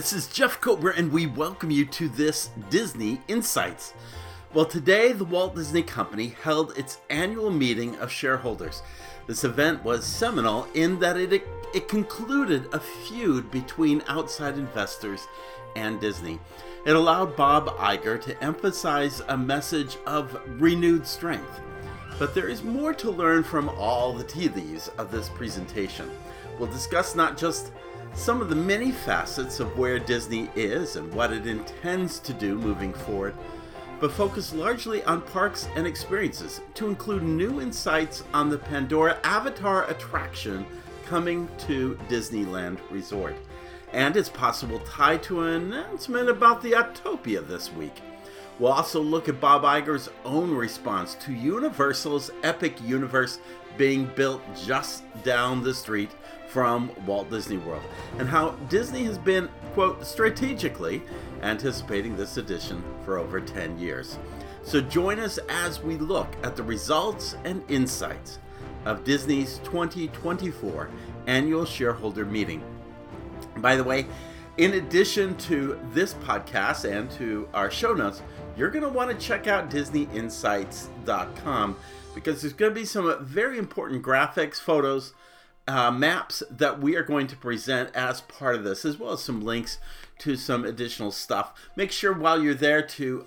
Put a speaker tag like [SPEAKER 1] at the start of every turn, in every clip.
[SPEAKER 1] this is Jeff Kober, and we welcome you to this Disney Insights. Well, today the Walt Disney Company held its annual meeting of shareholders. This event was seminal in that it concluded a feud between outside investors and Disney. It allowed Bob Iger to emphasize a message of renewed strength. But there is more to learn from all the tea leaves of this presentation. We'll discuss not just some of the many facets of where Disney is and what it intends to do moving forward, but focus largely on parks and experiences to include new insights on the Pandora Avatar attraction coming to Disneyland Resort, and its possible tie to an announcement about the Autopia this week. We'll also look at Bob Iger's own response to Universal's Epic Universe being built just down the street from Walt Disney World, and how Disney has been, quote, strategically anticipating this addition for over 10 years. So join us as we look at the results and insights of Disney's 2024 annual shareholder meeting. By the way, in addition to this podcast and to our show notes, you're going to want to check out DisneyInsights.com because there's going to be some very important graphics, photos, maps that we are going to present as part of this, as well as some links to some additional stuff. Make sure while you're there to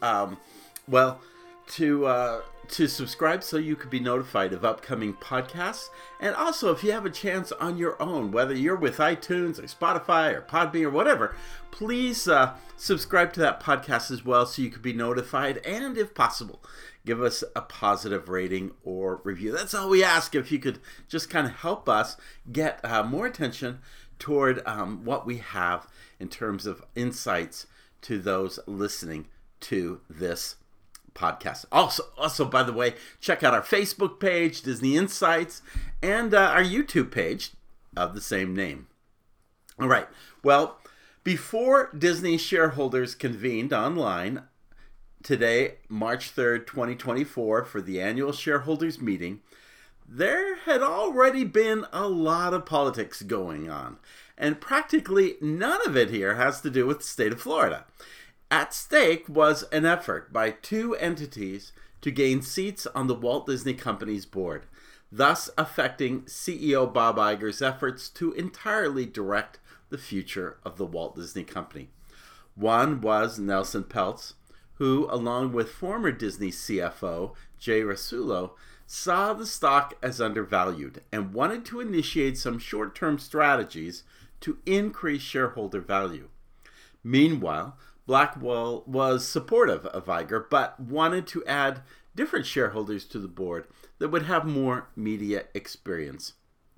[SPEAKER 1] subscribe so you could be notified of upcoming podcasts. And also, if you have a chance on your own, whether you're with iTunes or Spotify or Podbean or whatever, please subscribe to that podcast as well so you could be notified. And if possible, give us a positive rating or review. That's all we ask. If you could just kind of help us get more attention toward what we have in terms of insights to those listening to this podcast. Also, by the way, check out our Facebook page, Disney Insights, and our YouTube page of the same name. All right. Well, before Disney shareholders convened online today, March 3rd, 2024, for the annual shareholders meeting, there had already been a lot of politics going on, and practically none of it here has to do with the state of Florida. At stake was an effort by two entities to gain seats on the Walt Disney Company's board, thus affecting CEO Bob Iger's efforts to entirely direct the future of the Walt Disney Company. One was Nelson Peltz, who, along with former Disney CFO Jay Rasulo, saw the stock as undervalued and wanted to initiate some short-term strategies to increase shareholder value. Meanwhile, Blackwell was supportive of Iger, but wanted to add different shareholders to the board that would have more media experience.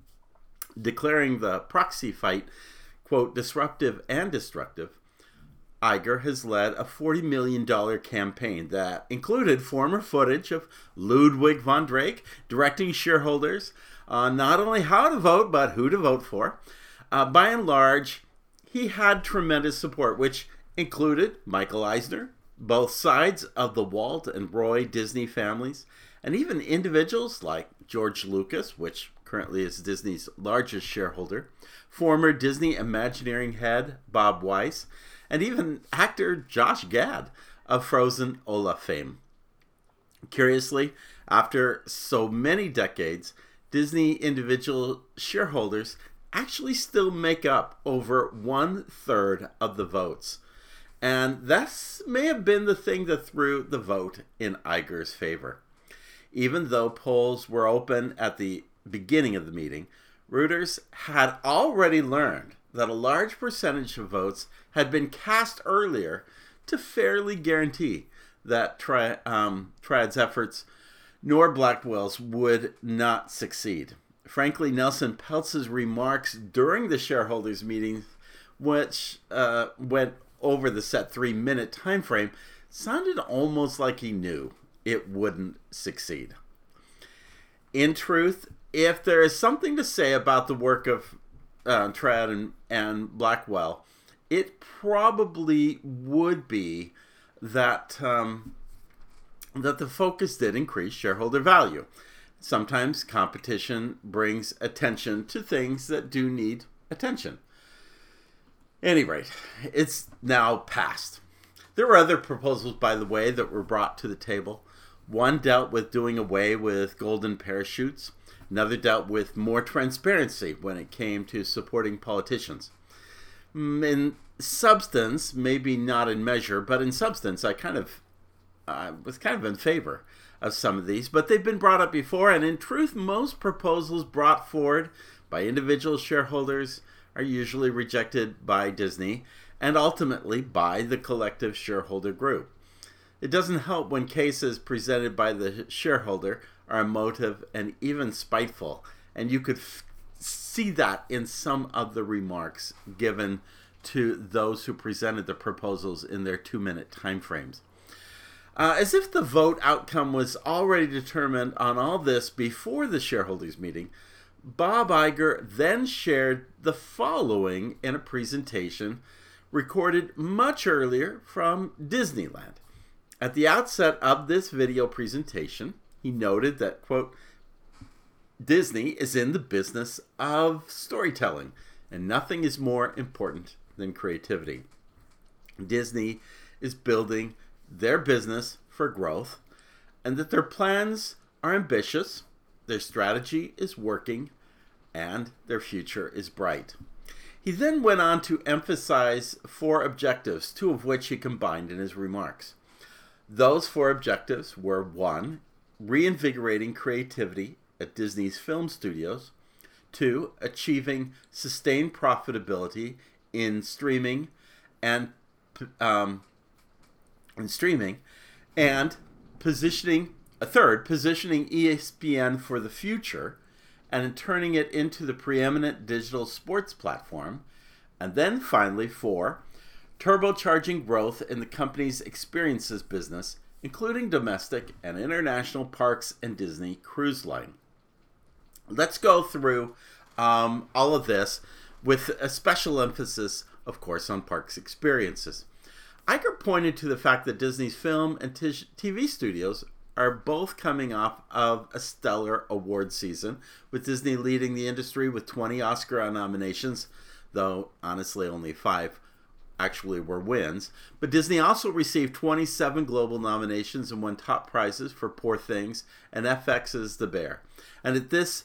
[SPEAKER 1] Declaring the proxy fight, quote, disruptive and destructive, Iger has led a $40 million campaign that included former footage of Ludwig von Drake directing shareholders on not only how to vote, but who to vote for. By and large, he had tremendous support, which included Michael Eisner, both sides of the Walt and Roy Disney families, and even individuals like George Lucas, which currently is Disney's largest shareholder, former Disney Imagineering head Bob Weiss, and even actor Josh Gad of Frozen Olaf fame. Curiously, after so many decades, Disney individual shareholders actually still make up over 1/3 of the votes. And that may have been the thing that threw the vote in Iger's favor. Even though polls were open at the beginning of the meeting, Reuters had already learned that a large percentage of votes had been cast earlier to fairly guarantee that Triad's efforts nor Blackwell's would not succeed. Frankly, Nelson Peltz's remarks during the shareholders' meeting, which went over the set 3-minute time frame, sounded almost like he knew it wouldn't succeed. In truth, if there is something to say about the work of Triad and Blackwell, it probably would be that that the focus did increase shareholder value. Sometimes competition brings attention to things that do need attention. At any rate, it's now passed. There were other proposals, by the way, that were brought to the table. One dealt with doing away with golden parachutes. Another dealt with more transparency when it came to supporting politicians. In substance, maybe not in measure, but in substance, I was kind of in favor of some of these, but they've been brought up before, and in truth, most proposals brought forward by individual shareholders are usually rejected by Disney and ultimately by the collective shareholder group. It doesn't help when cases presented by the shareholder are emotive and even spiteful, and you could see that in some of the remarks given to those who presented the proposals in their 2-minute time frames. As if the vote outcome was already determined on all this before the shareholders meeting, Bob Iger then shared the following in a presentation recorded much earlier from Disneyland. At the outset of this video presentation, he noted that, quote, Disney is in the business of storytelling, and nothing is more important than creativity. Disney is building their business for growth, and that their plans are ambitious, their strategy is working, and their future is bright. He then went on to emphasize 4 objectives, 2 of which he combined in his remarks. Those 4 objectives were 1, reinvigorating creativity at Disney's film studios, 2, achieving sustained profitability in streaming and positioning ESPN for the future and turning it into the preeminent digital sports platform. And then finally 4, turbocharging growth in the company's experiences business, including domestic and international parks and Disney Cruise Line. Let's go through all of this with a special emphasis, of course, on parks experiences. Iger pointed to the fact that Disney's film and TV studios are both coming off of a stellar award season, with Disney leading the industry with 20 Oscar nominations, though honestly only 5 actually were wins. But Disney also received 27 global nominations and won top prizes for Poor Things and FX's The Bear. And at this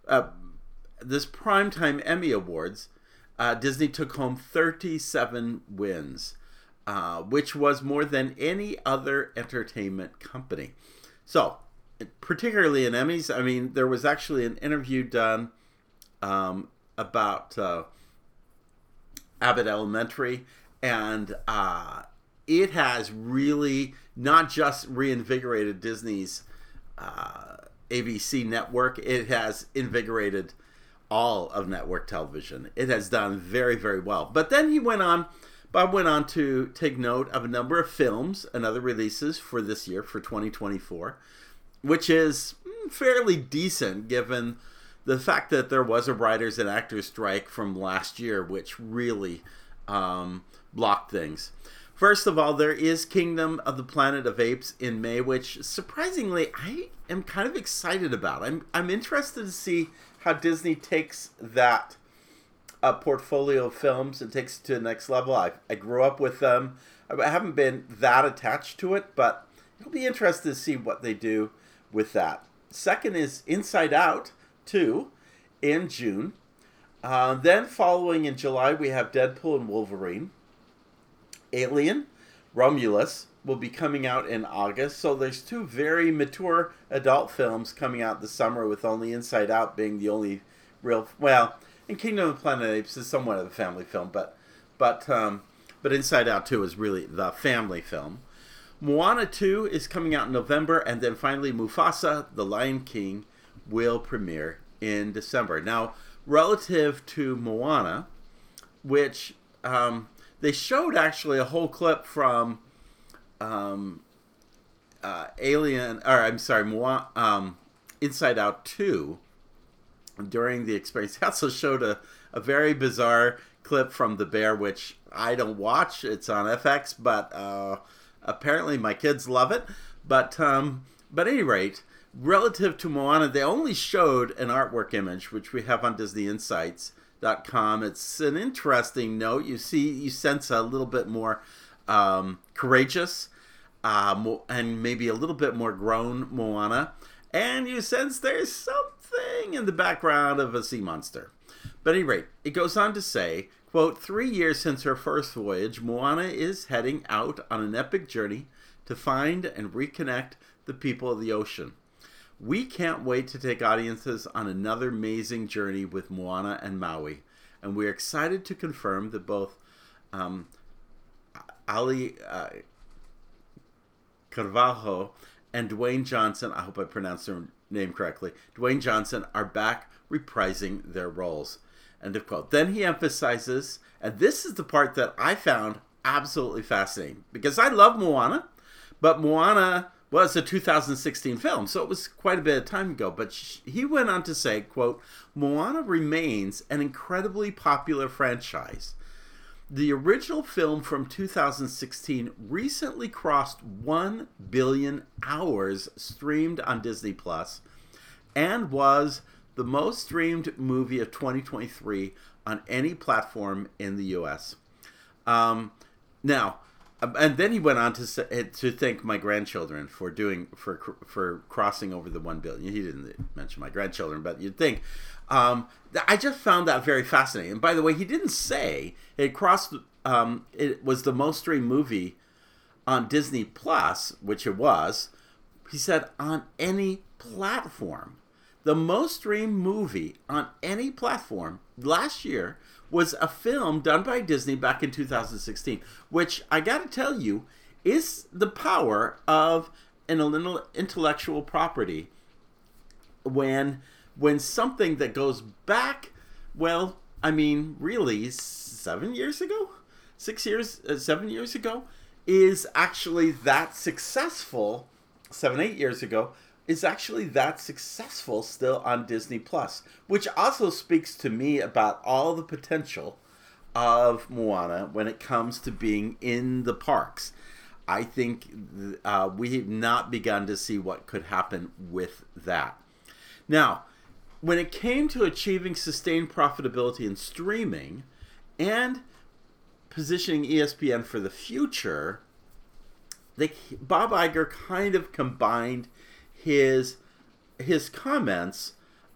[SPEAKER 1] Primetime Emmy Awards, Disney took home 37 wins, which was more than any other entertainment company. So, particularly in Emmys, I mean, there was actually an interview done about Abbott Elementary, and it has really not just reinvigorated Disney's ABC network, it has invigorated all of network television. It has done very, very well. But then Bob went on to take note of a number of films and other releases for this year, for 2024, which is fairly decent given the fact that there was a writers and actors strike from last year, which really blocked things. First of all, there is Kingdom of the Planet of Apes in May, which surprisingly I am kind of excited about. I'm interested to see how Disney takes that portfolio of films and takes it to the next level. I grew up with them. I haven't been that attached to it, but it'll be interesting to see what they do with that. Second is Inside Out 2 in June. Then following in July, we have Deadpool and Wolverine. Alien, Romulus will be coming out in August. So there's 2 very mature adult films coming out this summer, with only Inside Out being the only real, well, and Kingdom of the Planet of the Apes is somewhat of a family film, but Inside Out 2 is really the family film. Moana 2 is coming out in November, and then finally Mufasa, The Lion King, will premiere in December. Now, relative to Moana, which they showed actually a whole clip from Inside Out 2 during the experience. They also showed a very bizarre clip from The Bear, which I don't watch. It's on FX, but apparently my kids love it. But at any rate, relative to Moana, they only showed an artwork image, which we have on Disney Insights, com. It's an interesting note. You sense a little bit more courageous and maybe a little bit more grown Moana. And you sense there's something in the background of a sea monster. But at any rate, it goes on to say, quote, 3 years since her first voyage, Moana is heading out on an epic journey to find and reconnect the people of the ocean. We can't wait to take audiences on another amazing journey with Moana and Maui. And we're excited to confirm that both Ali Carvalho and Dwayne Johnson, I hope I pronounced their name correctly, Dwayne Johnson are back reprising their roles. End of quote. Then he emphasizes, and this is the part that I found absolutely fascinating, because I love Moana, but Moana was a 2016 film, so it was quite a bit of time ago. But he went on to say, quote, Moana remains an incredibly popular franchise. The original film from 2016 recently crossed 1 billion hours streamed on Disney Plus and was the most streamed movie of 2023 on any platform in the U.S. Now, and then he went on to thank my grandchildren for crossing over the 1 billion. He didn't mention my grandchildren, but you'd think. I just found that very fascinating. And by the way, he didn't say it crossed. It was the most streamed movie on Disney Plus, which it was. He said on any platform. The most streamed movie on any platform last year was a film done by Disney back in 2016, which I got to tell you is the power of an intellectual property when something that goes back, well, I mean, really 7 years ago, 7 years ago, is actually that successful, 8 years ago, is actually that successful still on Disney Plus, which also speaks to me about all the potential of Moana when it comes to being in the parks. I think we have not begun to see what could happen with that. Now, when it came to achieving sustained profitability in streaming and positioning ESPN for the future, Bob Iger kind of combined his comments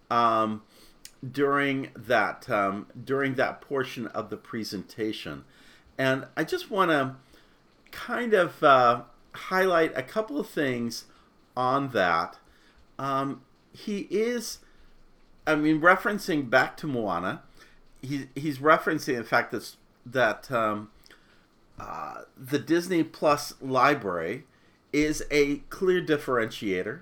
[SPEAKER 1] during that portion of the presentation, and I just want to kind of highlight a couple of things on that. He is, I mean, referencing back to Moana. He's referencing the fact that the Disney Plus library is a clear differentiator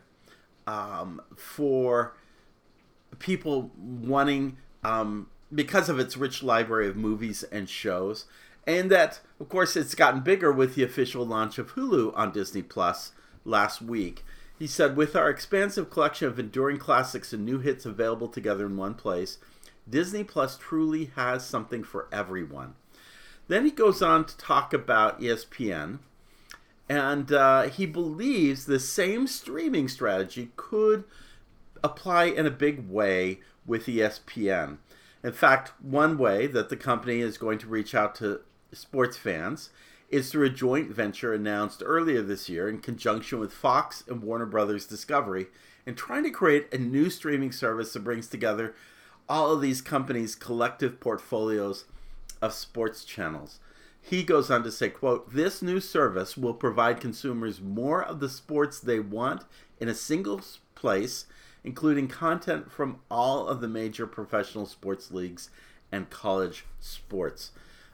[SPEAKER 1] for people wanting, because of its rich library of movies and shows, and that, of course, it's gotten bigger with the official launch of Hulu on Disney Plus last week. He said, with our expansive collection of enduring classics and new hits available together in one place, Disney Plus truly has something for everyone. Then he goes on to talk about ESPN, and he believes the same streaming strategy could apply in a big way with ESPN. In fact, one way that the company is going to reach out to sports fans is through a joint venture announced earlier this year in conjunction with Fox and Warner Brothers Discovery, and trying to create a new streaming service that brings together all of these companies' collective portfolios of sports channels. He goes on to say, quote, this new service will provide consumers more of the sports they want in a single place, including content from all of the major professional sports leagues and college sports.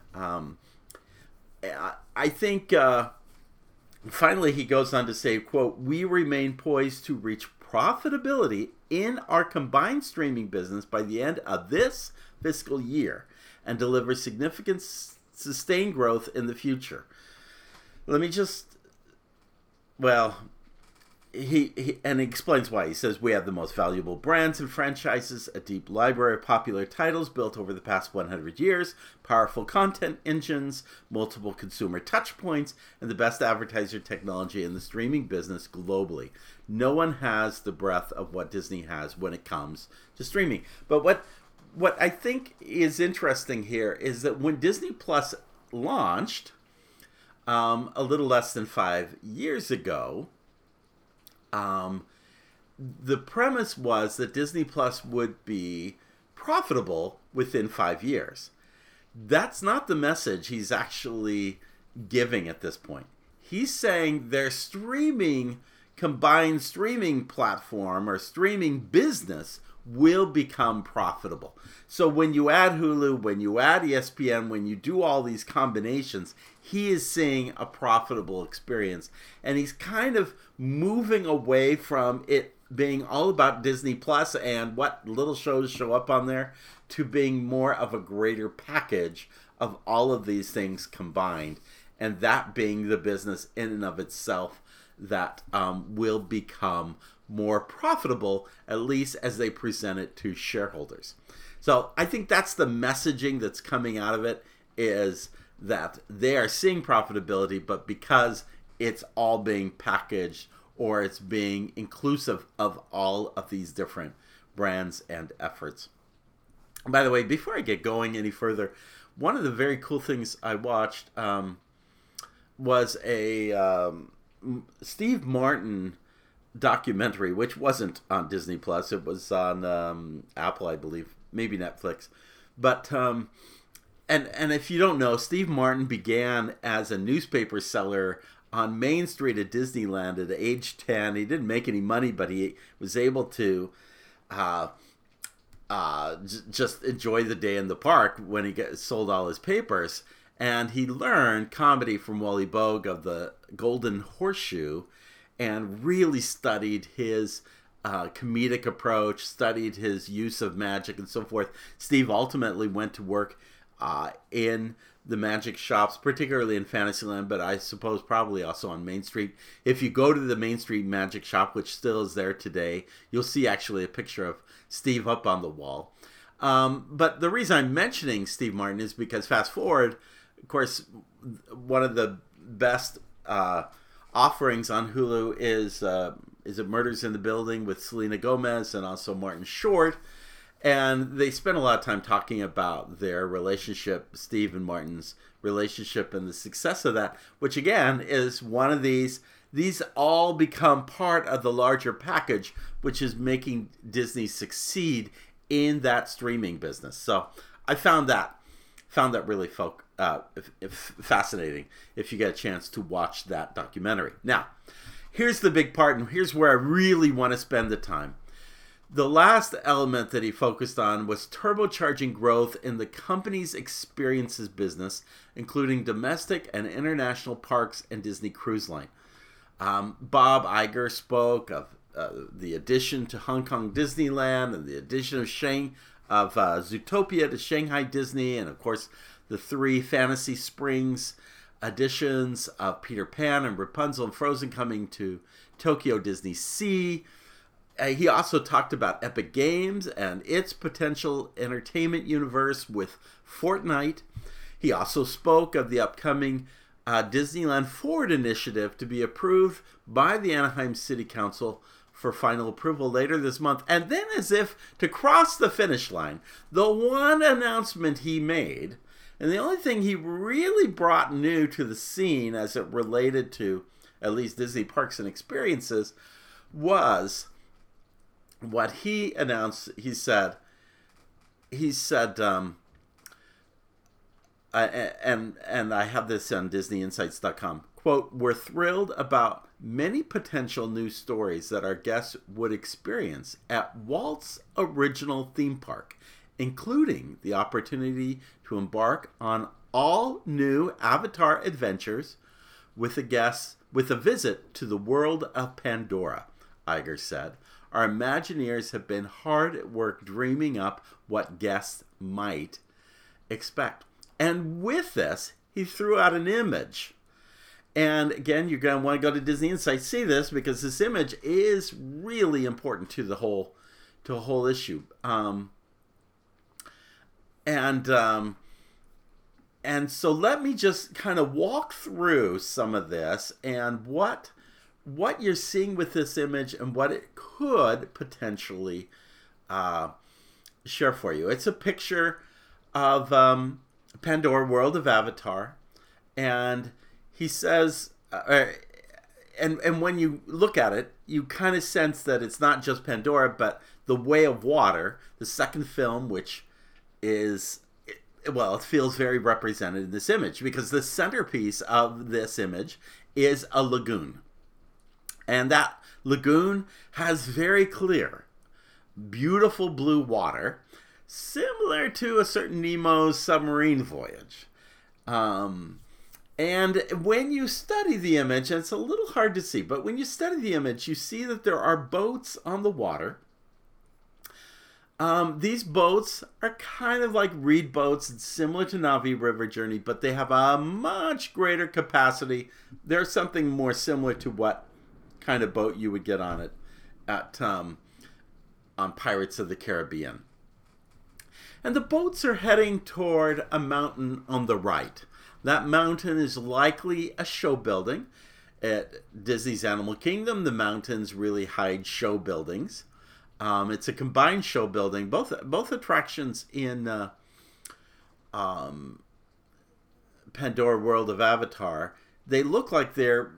[SPEAKER 1] I think, finally, he goes on to say, quote, we remain poised to reach profitability in our combined streaming business by the end of this fiscal year and deliver significant sustained growth in the future. Let me just, well, he explains why. He says, we have the most valuable brands and franchises, a deep library of popular titles built over the past 100 years, powerful content engines, multiple consumer touch points, and the best advertiser technology in the streaming business globally. No one has the breadth of what Disney has when it comes to streaming. But what I think is interesting here is that when Disney Plus launched a little less than 5 years ago, the premise was that Disney Plus would be profitable within 5 years. That's not the message he's actually giving at this point. He's saying their combined streaming platform or streaming business will become profitable. So when you add Hulu, when you add ESPN, when you do all these combinations, he is seeing a profitable experience. And he's kind of moving away from it being all about Disney Plus and what little shows show up on there to being more of a greater package of all of these things combined. And that being the business in and of itself that will become more profitable, at least as they present it to shareholders. So I think that's the messaging that's coming out of it, is that they are seeing profitability, but because it's all being packaged or it's being inclusive of all of these different brands and efforts. By the way, before I get going any further, one of the very cool things I watched was a Steve Martin documentary, which wasn't on Disney Plus. It was on Apple, I believe, maybe Netflix. But and if you don't know, Steve Martin began as a newspaper seller on Main Street at Disneyland at age 10. He didn't make any money, but he was able to just enjoy the day in the park when he sold all his papers. And he learned comedy from Wally Bogue of the Golden Horseshoe and really studied his comedic approach, studied his use of magic and so forth. Steve ultimately went to work in the magic shops, particularly in Fantasyland, but I suppose probably also on Main Street. If you go to the Main Street Magic Shop, which still is there today, you'll see actually a picture of Steve up on the wall. But the reason I'm mentioning Steve Martin is because fast forward, of course, one of the best offerings on Hulu is it Murders in the Building with Selena Gomez and also Martin Short. And they spent a lot of time talking about their relationship, Steve and Martin's relationship, and the success of that, which again is one of these all become part of the larger package, which is making Disney succeed in that streaming business. So I found that really fascinating if you get a chance to watch that documentary. Now, here's the big part, and here's where I really want to spend the time. The last element that he focused on was turbocharging growth in the company's experiences business, including domestic and international parks and Disney Cruise Line. Bob Iger spoke of the addition to Hong Kong Disneyland and the addition of Zootopia to Shanghai Disney, and of course the 3 Fantasy Springs editions of Peter Pan and Rapunzel and Frozen coming to Tokyo Disney Sea. He also talked about Epic Games and its potential entertainment universe with Fortnite. He also spoke of the upcoming Disneyland Forward initiative to be approved by the Anaheim City Council for final approval later this month. And then, as if to cross the finish line, the one announcement he made, and the only thing he really brought new to the scene as it related to at least Disney Parks and Experiences, was what he announced. He said, and I have this on DisneyInsights.com, quote, "We're thrilled about many potential new stories that our guests would experience at Walt's original theme park, including the opportunity to embark on all new Avatar adventures with a visit to the world of Pandora," Iger said. "Our Imagineers have been hard at work dreaming up what guests might expect." And with this, he threw out an image. And again, you're going to want to go to Disney Insights, see this, because this image is really important to the whole issue. And so let me just kind of walk through some of this and what you're seeing with this image and what it could potentially share for you. It's a picture of Pandora, World of Avatar, and he says, and when you look at it, you kind of sense that it's not just Pandora, but the Way of Water, the second film, which is, well, it feels very represented in this image, because the centerpiece of this image is a lagoon. And that lagoon has very clear, beautiful blue water, similar to a certain Nemo's submarine voyage. And when you study the image, and it's a little hard to see, but when you study the image, you see that there are boats on the water. These boats are kind of like reed boats, similar to Na'vi River Journey, but they have a much greater capacity. They're something more similar to what kind of boat you would get on it at on Pirates of the Caribbean. And the boats are heading toward a mountain on the right. That mountain is likely a show building. At Disney's Animal Kingdom, the mountains really hide show buildings. It's a combined show building. Both attractions in Pandora World of Avatar, they look like you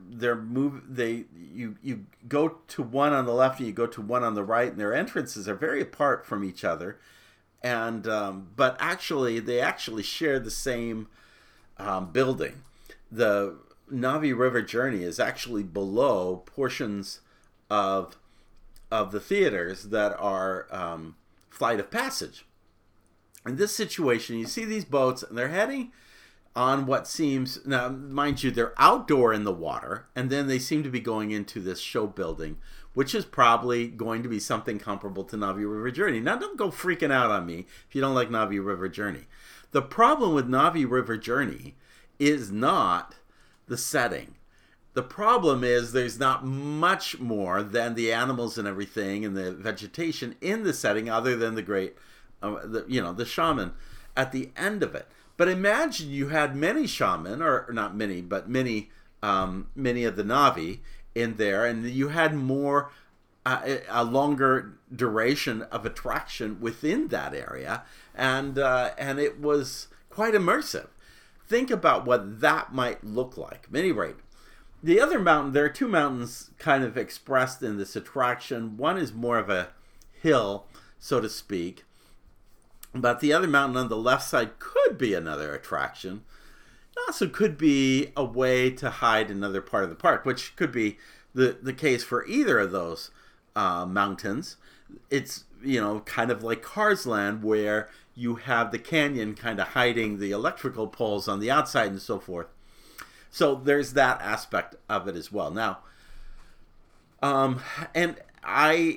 [SPEAKER 1] go to one on the left and you go to one on the right, and their entrances are very apart from each other. And but actually, they actually share the same building. The Na'vi River Journey is actually below portions of the theaters that are Flight of Passage. In this situation, you see these boats, and they're heading on what seems, now mind you, they're outdoor in the water, and then they seem to be going into this show building, which is probably going to be something comparable to Na'vi River Journey. Now, don't go freaking out on me if you don't like Na'vi River Journey. The problem with Na'vi River Journey is not the setting. The problem is there's not much more than the animals and everything and the vegetation in the setting, other than the great, the shaman at the end of it. But imagine you had many shaman, or not many, but many of the Na'vi in there, and you had more, a longer duration of attraction within that area, and it was quite immersive. Think about what that might look like. At any rate, the other mountain, there are two mountains kind of expressed in this attraction. One is more of a hill, so to speak, but the other mountain on the left side could be another attraction. It also could be a way to hide another part of the park, which could be the case for either of those mountains. It's, kind of like Cars Land, where you have the canyon kind of hiding the electrical poles on the outside and so forth. So there's that aspect of it as well. Now, and I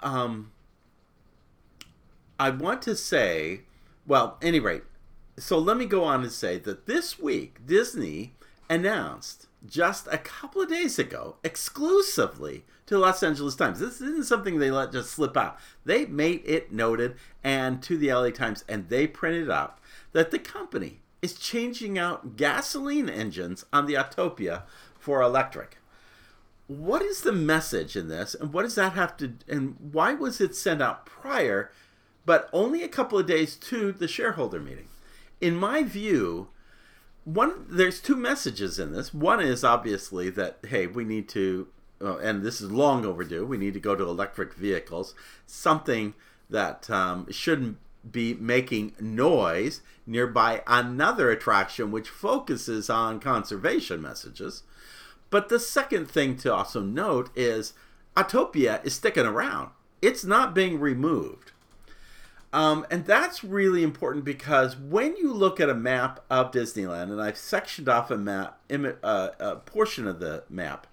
[SPEAKER 1] want to say, well, at any rate, so let me go on and say that this week, Disney announced just a couple of days ago, exclusively to Los Angeles Times. This isn't something they let just slip out. They made it noted, and to the LA Times, and they printed out that the company is changing out gasoline engines on the Autopia for electric. What is the message in this, and what does that have to, and why was it sent out prior, but only a couple of days to the shareholder meeting? In my view, there's two messages in this. One is obviously that, hey, we need to, and this is long overdue, we need to go to electric vehicles, something that shouldn't be making noise nearby another attraction which focuses on conservation messages. But the second thing to also note is Autopia is sticking around. It's not being removed. And that's really important, because when you look at a map of Disneyland, and I've sectioned off a map, a portion of the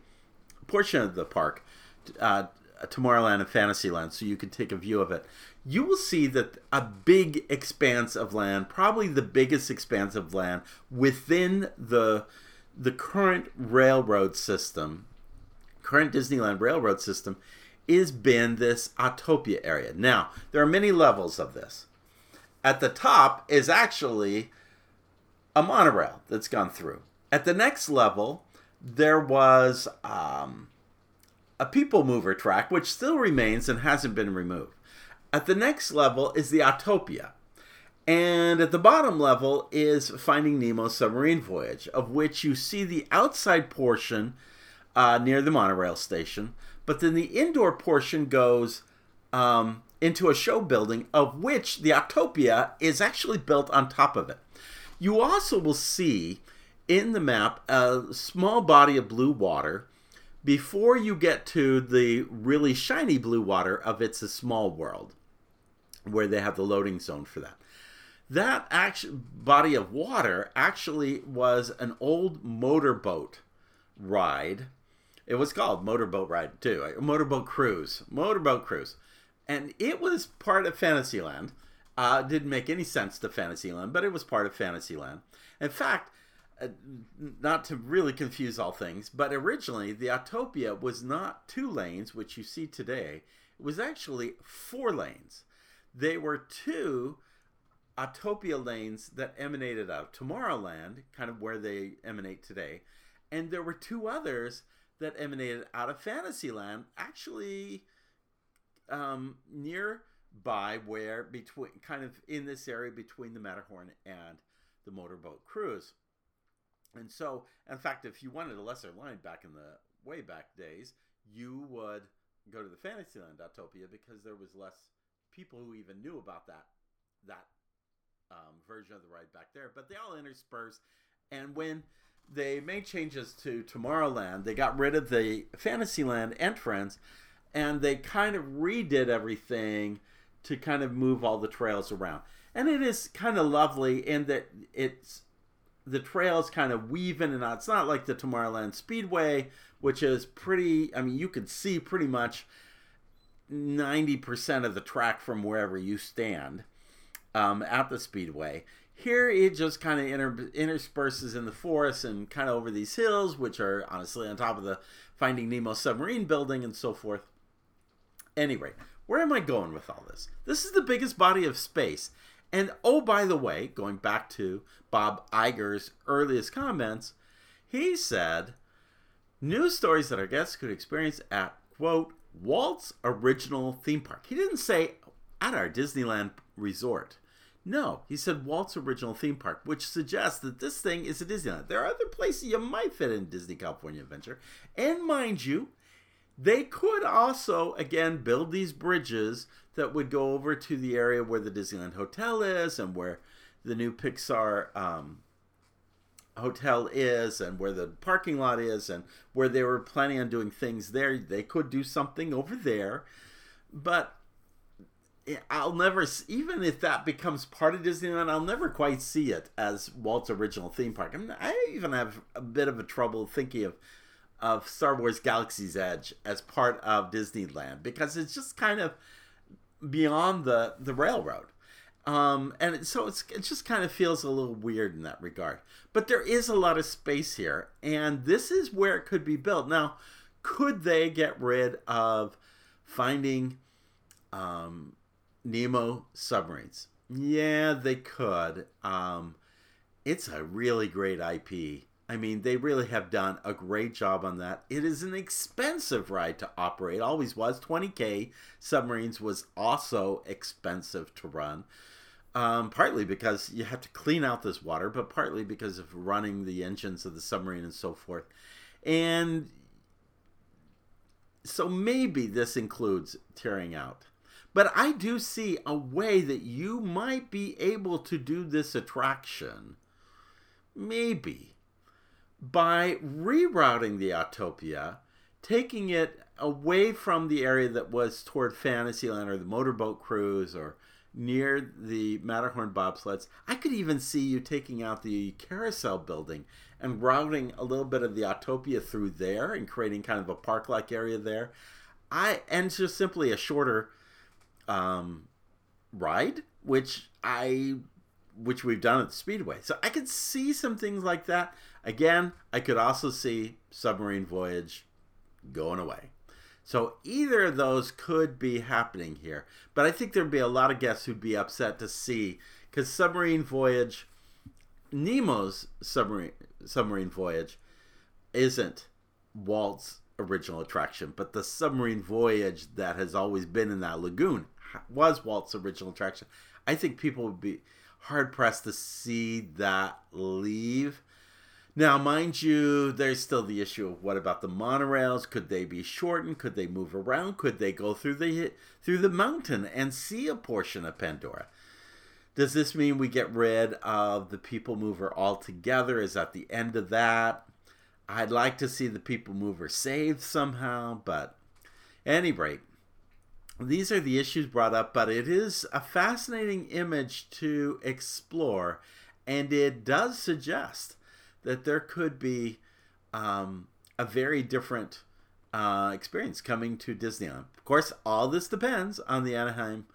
[SPEAKER 1] park, Tomorrowland and Fantasyland, so you can take a view of it, you will see that a big expanse of land, probably the biggest expanse of land within the current railroad system, current Disneyland railroad system, is been this Autopia area. Now, there are many levels of this. At the top is actually a monorail that's gone through. At the next level, there was a people mover track, which still remains and hasn't been removed. At the next level is the Autopia. And at the bottom level is Finding Nemo's Submarine Voyage, of which you see the outside portion near the monorail station. But then the indoor portion goes into a show building, of which the Autopia is actually built on top of it. You also will see in the map a small body of blue water before you get to the really shiny blue water of It's a Small World, where they have the loading zone for that. That body of water actually was an old motorboat ride. It was called Motorboat Ride too, Motorboat Cruise. And it was part of Fantasyland. Didn't make any sense to Fantasyland, but it was part of Fantasyland. In fact, not to really confuse all things, but originally the Autopia was not 2 lanes, which you see today. It was actually 4 lanes. They were 2 Autopia lanes that emanated out of Tomorrowland, kind of where they emanate today. And there were 2 others that emanated out of Fantasyland, actually nearby, where between, kind of in this area between the Matterhorn and the Motorboat Cruise. And so, in fact, if you wanted a lesser line back in the way back days, you would go to the Fantasyland Autopia, because there was less people who even knew about that version of the ride back there. But they all interspersed, and when they made changes to Tomorrowland, they got rid of the Fantasyland entrance, and they kind of redid everything to kind of move all the trails around. And it is kind of lovely in that the trails kind of weave in and out. It's not like the Tomorrowland Speedway, which is pretty, I mean, you could see pretty much 90% of the track from wherever you stand at the Speedway. Here it just kind of intersperses in the forest and kind of over these hills, which are honestly on top of the Finding Nemo submarine building and so forth. Anyway, where am I going with all this? This is the biggest body of space. And oh, by the way, going back to Bob Iger's earliest comments, he said, news stories that our guests could experience at, quote, Walt's original theme park. He didn't say at our Disneyland resort. No, he said Walt's original theme park, which suggests that this thing is a Disneyland. There are other places you might fit in Disney California Adventure. And mind you, they could also, again, build these bridges that would go over to the area where the Disneyland Hotel is and where the new Pixar hotel is and where the parking lot is and where they were planning on doing things there. They could do something over there. But I'll never, even if that becomes part of Disneyland, I'll never quite see it as Walt's original theme park. I mean, I even have a bit of a trouble thinking of Star Wars Galaxy's Edge as part of Disneyland, because it's just kind of beyond the railroad. And so it just kind of feels a little weird in that regard. But there is a lot of space here, and this is where it could be built. Now, could they get rid of Finding Nemo submarines? Yeah, they could. It's a really great IP. I mean, they really have done a great job on that. It is an expensive ride to operate. Always was. $20,000 submarines was also expensive to run. Partly because you have to clean out this water, but partly because of running the engines of the submarine and so forth. And so maybe this includes tearing out. But I do see a way that you might be able to do this attraction. Maybe by rerouting the Autopia, taking it away from the area that was toward Fantasyland or the Motorboat Cruise or near the Matterhorn bobsleds. I could even see you taking out the carousel building and routing a little bit of the Autopia through there and creating kind of a park-like area there. And just simply a shorter ride, which we've done at the Speedway. So I could see some things like that. Again, I could also see Submarine Voyage going away. So either of those could be happening here. But I think there'd be a lot of guests who'd be upset to see, because Submarine Voyage, Nemo's Submarine Voyage, isn't Walt's original attraction, but the submarine voyage that has always been in that lagoon was Walt's original attraction. I think people would be hard-pressed to see that leave. Now, mind you, there's still the issue of what about the monorails? Could they be shortened? Could they move around? Could they go through the mountain and see a portion of Pandora? Does this mean we get rid of the People Mover altogether? Is that the end of that? I'd like to see the People Mover saved somehow, but at any rate, these are the issues brought up, but it is a fascinating image to explore, and it does suggest that there could be a very different experience coming to Disneyland. Of course, all this depends on the Anaheim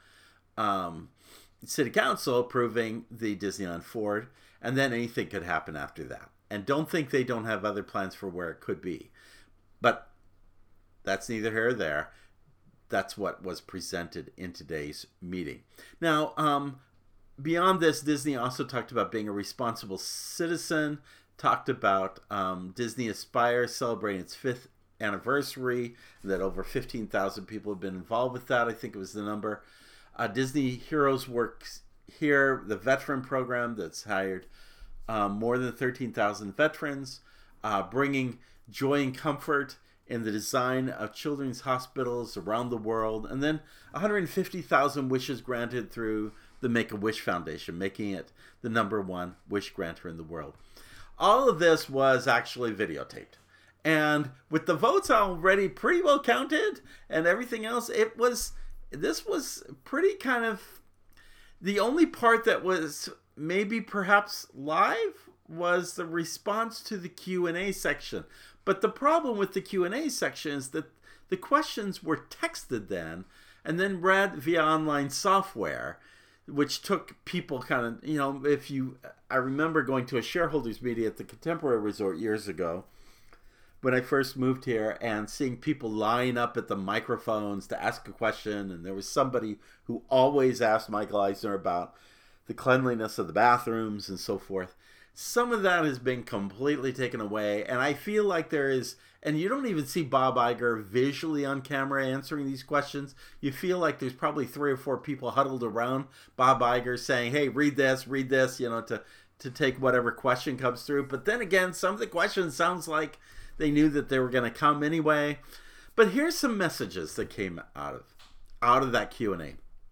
[SPEAKER 1] City Council approving the Disneyland Forward, and then anything could happen after that. And don't think they don't have other plans for where it could be. But that's neither here or there. That's what was presented in today's meeting. Now, beyond this, Disney also talked about being a responsible citizen, talked about Disney Aspire celebrating its 5th anniversary, that over 15,000 people have been involved with that. I think it was the number. Disney Heroes Works Here, the veteran program that's hired more than 13,000 veterans, bringing joy and comfort in the design of children's hospitals around the world, and then 150,000 wishes granted through the Make-A-Wish Foundation, making it the -- wish granter in the world. All of this was actually videotaped. And with the votes already pretty well counted and everything else, this was pretty kind of, the only part that was maybe perhaps live was the response to the Q&A section. But the problem with the Q&A section is that the questions were texted then and then read via online software, which took people kind of, I remember going to a shareholders meeting at the Contemporary Resort years ago when I first moved here and seeing people line up at the microphones to ask a question. And there was somebody who always asked Michael Eisner about the cleanliness of the bathrooms and so forth. Some of that has been completely taken away. And I feel like there is, and you don't even see Bob Iger visually on camera answering these questions. You feel like there's probably 3 or 4 people huddled around Bob Iger saying, hey, read this, to take whatever question comes through. But then again, some of the questions sounds like they knew that they were going to come anyway. But here's some messages that came out of that Q&A.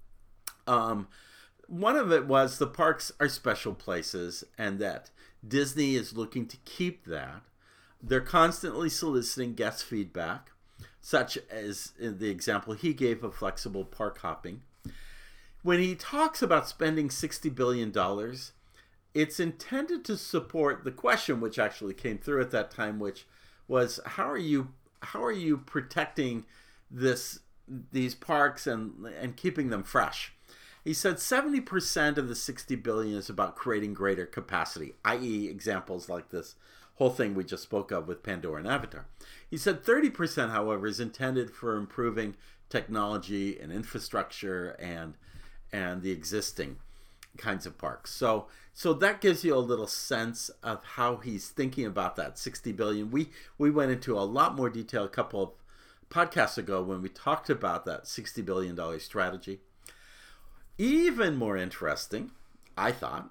[SPEAKER 1] One of it was the parks are special places and that Disney is looking to keep that. They're constantly soliciting guest feedback, such as in the example he gave of flexible park hopping. When he talks about spending $60 billion, it's intended to support the question which actually came through at that time, which was how are you protecting these parks and keeping them fresh? He said 70% of the $60 billion is about creating greater capacity, i.e. examples like this whole thing we just spoke of with Pandora and Avatar. He said 30%, however, is intended for improving technology and infrastructure and the existing kinds of parks. So that gives you a little sense of how he's thinking about that $60 billion. We went into a lot more detail a couple of podcasts ago when we talked about that $60 billion strategy. Even more interesting, I thought,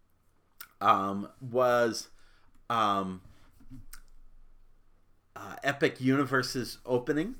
[SPEAKER 1] was Epic Universe's opening.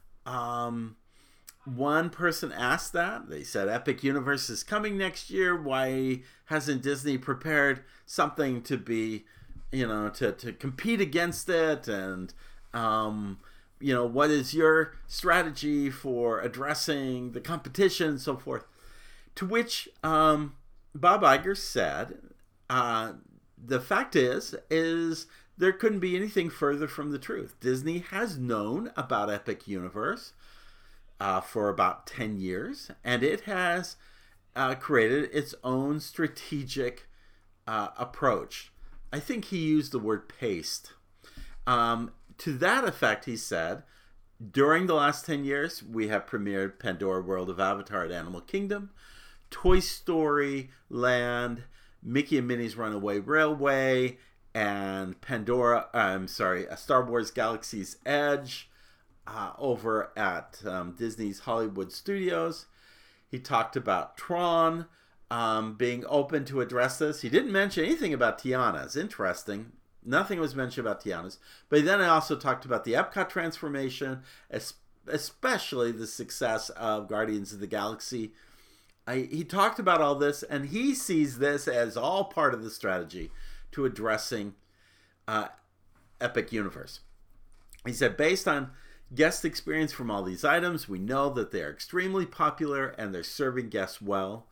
[SPEAKER 1] One person asked that. They said, Epic Universe is coming next year. Why hasn't Disney prepared something to be, to compete against it? And, what is your strategy for addressing the competition and so forth? To which Bob Iger said, the fact is there couldn't be anything further from the truth. Disney has known about Epic Universe for about 10 years, and it has created its own strategic approach. I think he used the word paced. To that effect, he said, during the last 10 years, we have premiered Pandora World of Avatar at Animal Kingdom, Toy Story Land, Mickey and Minnie's Runaway Railway, and Star Wars Galaxy's Edge, over at Disney's Hollywood Studios. He talked about Tron being open to address this. He didn't mention anything about Tiana's. Interesting. Nothing was mentioned about Tiana's. But then I also talked about the Epcot transformation, especially the success of Guardians of the Galaxy. He talked about all this, and he sees this as all part of the strategy to addressing Epic Universe. He said, based on guest experience from all these items, we know that they are extremely popular and they're serving guests well.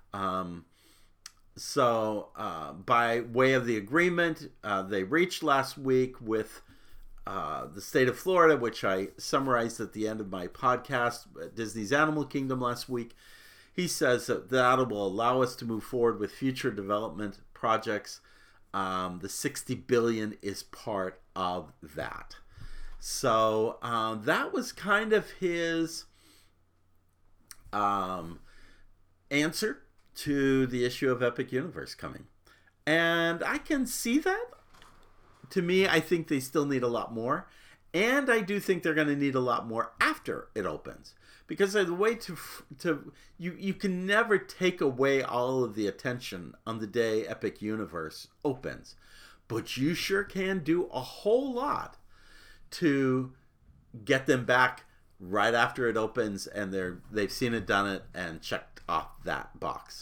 [SPEAKER 1] So by way of the agreement they reached last week with the state of Florida, which I summarized at the end of my podcast, Disney's Animal Kingdom last week, he says that will allow us to move forward with future development projects. The $60 billion is part of that. So that was kind of his answer to the issue of Epic Universe coming. And I can see that. To me, I think they still need a lot more. And I do think they're going to need a lot more after it opens. Because the way you can never take away all of the attention on the day Epic Universe opens. But you sure can do a whole lot to get them back right after it opens, and they've seen it, done it, and checked off that box.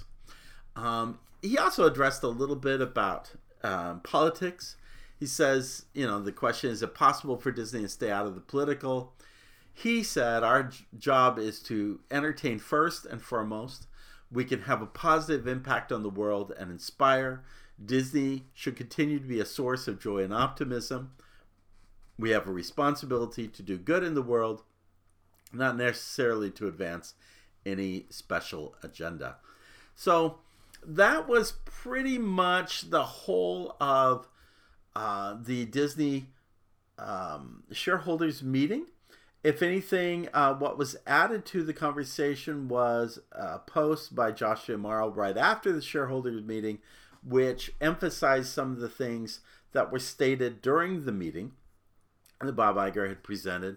[SPEAKER 1] He also addressed a little bit about politics. He says, the question is it possible for Disney to stay out of the political? He said, our job is to entertain first and foremost. We can have a positive impact on the world and inspire. Disney should continue to be a source of joy and optimism. We have a responsibility to do good in the world, not necessarily to advance any special agenda. So that was pretty much the whole of the Disney shareholders meeting. If anything, what was added to the conversation was a post by Josh D'Amaro right after the shareholders meeting, which emphasized some of the things that were stated during the meeting that Bob Iger had presented.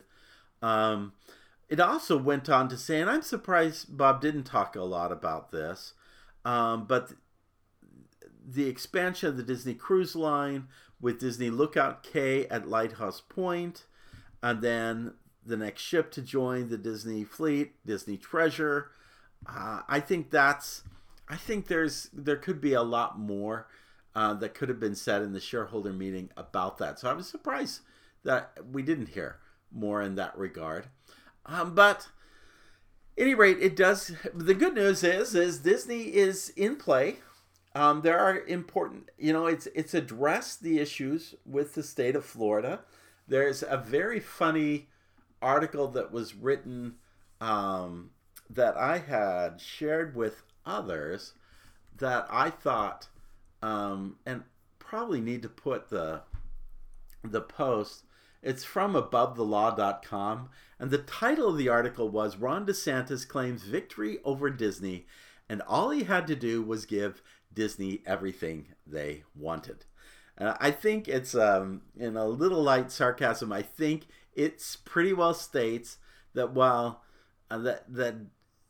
[SPEAKER 1] It also went on to say, and I'm surprised Bob didn't talk a lot about this, but the expansion of the Disney Cruise Line with Disney Lookout Cay at Lighthouse Point, and then the next ship to join the Disney fleet, Disney Treasure. I think there could be a lot more that could have been said in the shareholder meeting about that. So I was surprised that we didn't hear more in that regard. But at any rate, it does. The good news is Disney is in play. There are important, it's addressed the issues with the state of Florida. There's a very funny article that was written that I had shared with others that I thought, and probably need to put the post. It's from AboveTheLaw.com, and the title of the article was "Ron DeSantis Claims Victory Over Disney, and All He Had to Do Was Give Disney Everything They Wanted." I think it's, in a little light sarcasm, I think it's pretty well states that while that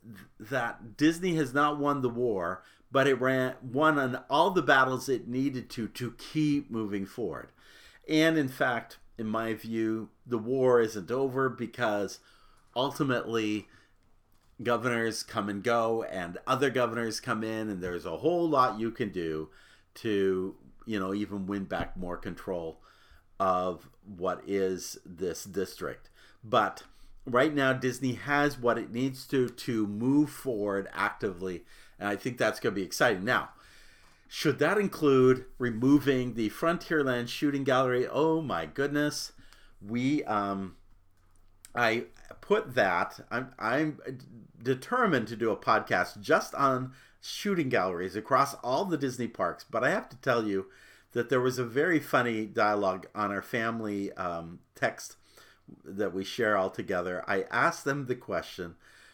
[SPEAKER 1] Disney has not won the war, but it won on all the battles it needed to keep moving forward. And in fact, in my view, the war isn't over, because ultimately governors come and go and other governors come in, and there's a whole lot you can do to, even win back more control of what is this district. But right now, Disney has what it needs to move forward actively, and I think that's going to be exciting. Now, should that include removing the Frontierland shooting gallery? Oh my goodness. I put that. I'm determined to do a podcast just on shooting galleries across all the Disney parks. But I have to tell you that there was a very funny dialogue on our family text that we share all together. I asked them the question.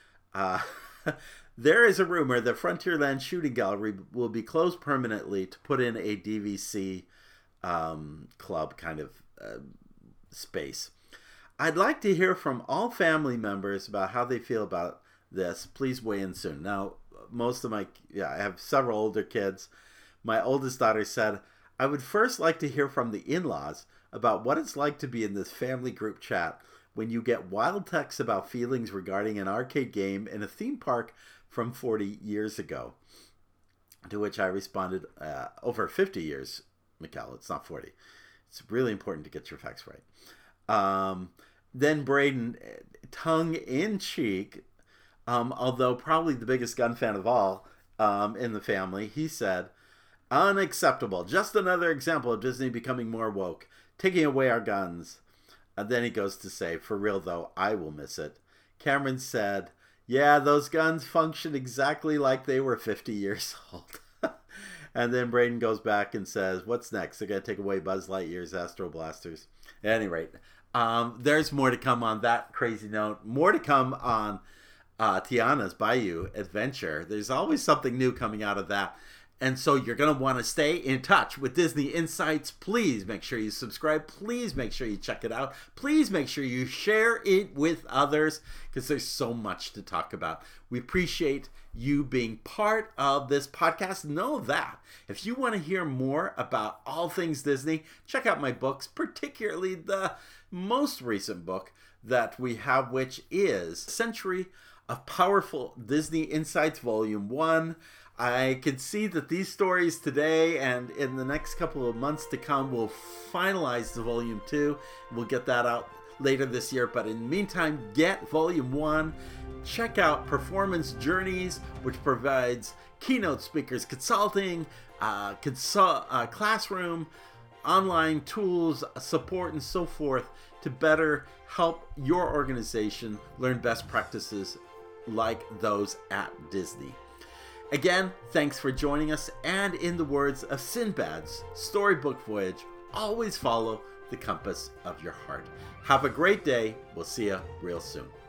[SPEAKER 1] There is a rumor that Frontierland Shooting Gallery will be closed permanently to put in a DVC club kind of space. I'd like to hear from all family members about how they feel about this. Please weigh in soon. Now, I have several older kids. My oldest daughter said, I would first like to hear from the in-laws about what it's like to be in this family group chat when you get wild texts about feelings regarding an arcade game in a theme park from 40 years ago. To which I responded, over 50 years, Mikkel, it's not 40. It's really important to get your facts right. Then Braden, tongue-in-cheek, although probably the biggest gun fan of all in the family, he said, unacceptable. Just another example of Disney becoming more woke, taking away our guns. And then he goes to say, for real though, I will miss it. Cameron said, yeah, those guns function exactly like they were 50 years old. And then Braden goes back and says, what's next? They're going to take away Buzz Lightyear's Astro Blasters. At any rate, there's more to come on that crazy note. More to come on Tiana's Bayou Adventure. There's always something new coming out of that. And so you're going to want to stay in touch with Disney Insights. Please make sure you subscribe. Please make sure you check it out. Please make sure you share it with others because there's so much to talk about. We appreciate you being part of this podcast. Know that if you want to hear more about all things Disney, check out my books, particularly the most recent book that we have, which is Century of Powerful Disney Insights, Volume 1. I can see that these stories today and in the next couple of months to come will finalize the Volume 2. We'll get that out later this year. But in the meantime, get Volume 1. Check out Performance Journeys, which provides keynote speakers, consulting, classroom, online tools, support, and so forth to better help your organization learn best practices like those at Disney. Again, thanks for joining us, and in the words of Sinbad's storybook voyage, always follow the compass of your heart. Have a great day. We'll see you real soon.